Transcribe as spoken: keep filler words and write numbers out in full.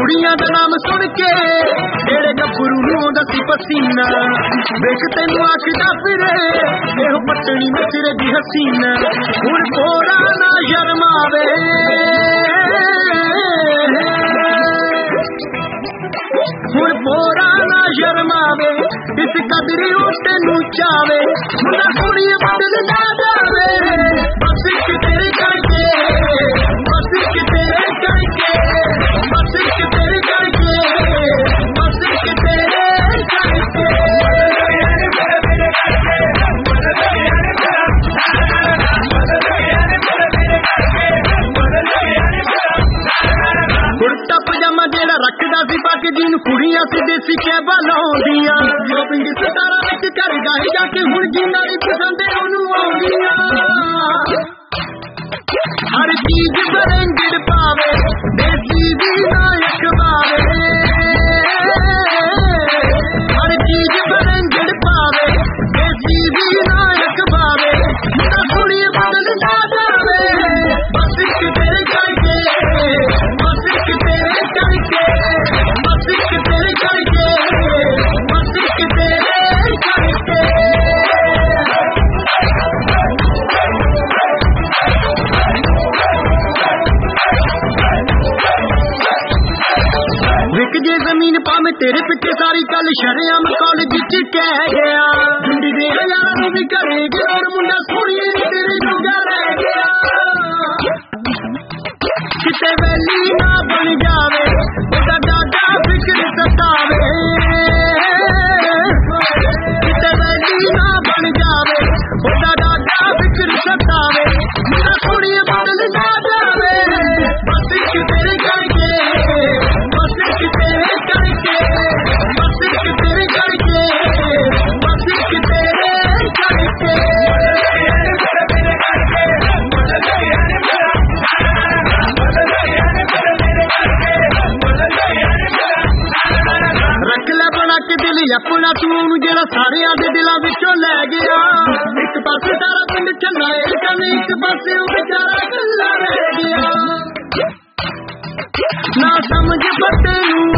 कुड़ियां दा नाम सुन के जेड़े गफरू नूं आउंदा सी पसीना वेख तैनूं आखदा फिरे एहो पटनी मिसरे दी हसीना हुण थोड़ा ना शर्मावे हुण थोड़ा ना शर्मावे इस कदरी ओ तैनूं चावे मुंडा कुड़ी बदल ना जावे बस इक तेरे करके बस इक तेरे करके बस इक तेरे करके बस इक तेरे करके कुर्ता पजामा जेड़ा रखदा सी पग जीन कुड़ियां सी देसी कैबा लाउंदियां शॉपिंग सतारा विच कर गए जाके हुण जीना दी पसंद ओनू आउंदियां हर चीज बरंगड़ पावे देसी दी नायक पावे हर चीज बरंगड़ पावे देसी दी नायक पावे मुंडा कुड़ी बदल ना जावे बस इक तेरे करके बस इक तेरे करके बस इक तेरे करके बस इक तेरे करके विक जे जमीन पावे तेरे पिछे सारी गल शरेआम कॉलेज च कह गया झुंडी दे यार नूं भी करेगी और मुंडा सोहणिए तेरे जोगा रह गया किते वैली ना बन जावे ओदा दादा फिक्र सतावे किते वैली ना बन जावे ओदा दादा फिक्र सतावे मुंडा सोहणिए बदल ना जावे बस इक तेरे करके बस इक तेरे करके बस इक तेरे करके बस इक तेरे करके रख ले बना के दिल अपना तू जेड़ा सारियां दे दिलां विचों लै गया एक पासे सारा पिंड चन्ना एक एक पासे ओ बेचारा गल्ला रह गया ना समझ पते नूं